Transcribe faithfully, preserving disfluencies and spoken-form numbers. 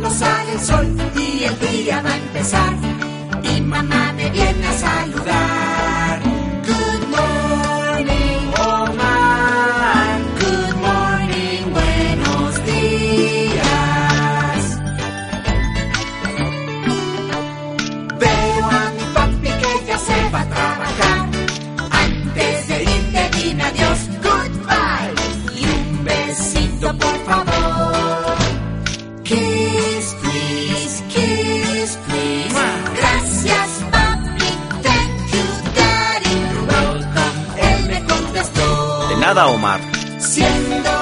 cuando sale el sol y el día va a empezar. Y mamá me viene a saludar. Good morning, Omar. Good morning, buenos días. Veo a mi papi que ya se va a trabajar. Antes de irte dime adiós, goodbye. Y un besito por favor. Kiss, please, kiss, please. Gracias, papi, thank you, daddy. You're welcome, él me contestó. De nada, Omar. Siendo